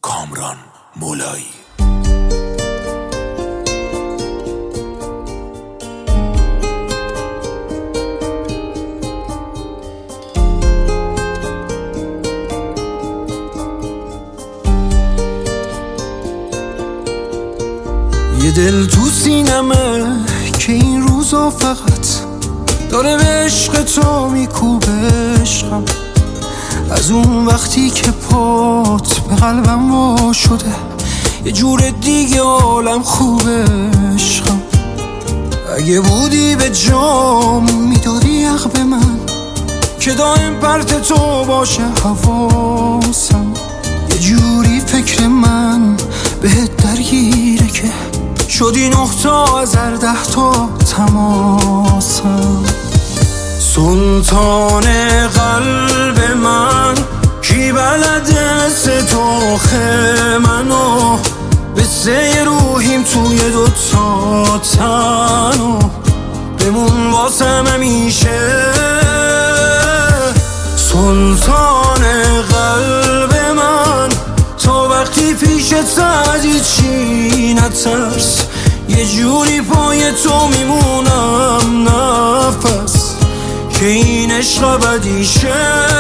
کامران مولایی. یه دل تو سینمه که این روزا فقط داره به عشق تو میکوبه عشقم. از اون وقتی که پات به قلبم وا شده یه جور دیگه عالم خوبه عشقم. اگه بودی به جام میدادی حق به من که دائم پرت تو باشه حواسم. یه جوری فکر من بهت درگیره که شدی 9 تا از هر 10 تا تماسم. سلطان قلب من کی بلده ستاخ منو بسه روحیم توی 2 تا تنو بمون واسم همیشه. سلطان قلب من تا وقتی پیشت از هیچی نترس یه جوری پای تو میمونم نفس که این عشق ابدیشه.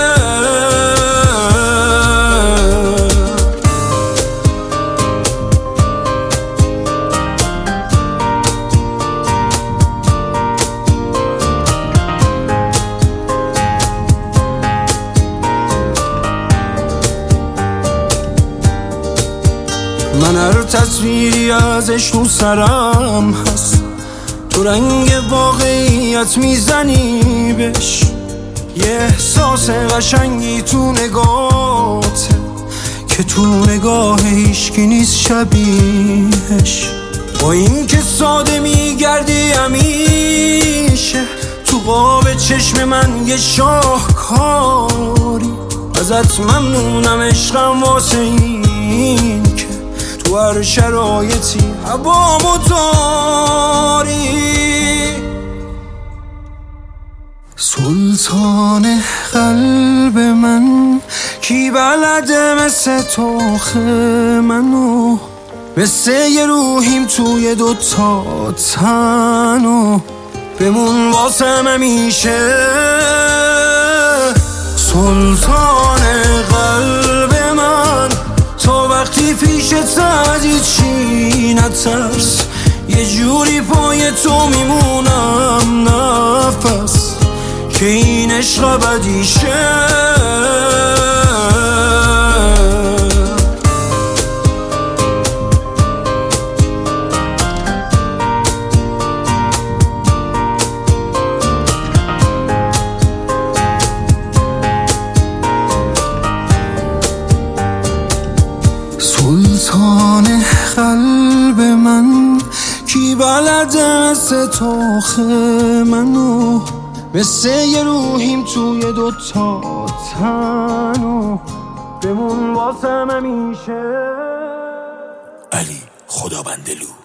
من هر تصویری ازش تو سرم هست تو رنگ واقعیت میزنی بهش. یه احساس قشنگی تو نگاهته که تو نگاه هیچکی نیست شبیهش. با این که ساده میگردی همیشه تو قاب چشم من یه شاهکاری. ازت ممنونم عشقم واسه این که تو هر شرایطی هوامو داری. سلطان قلب من کی بلده مثل تو منو مثل یه روحیم توی 2 تا تنو بمون واسم همیشه. سلطان قلب من تا وقتی پیشت از هیچی نترس یه جوری پای تو میمونم نفس که این عشق ابدیشه. سلطان قلب من کی بلده مثل تو منو مثل یه روحیم توی 2 تا تنو بمون واسم همیشه. علی خدابندلو.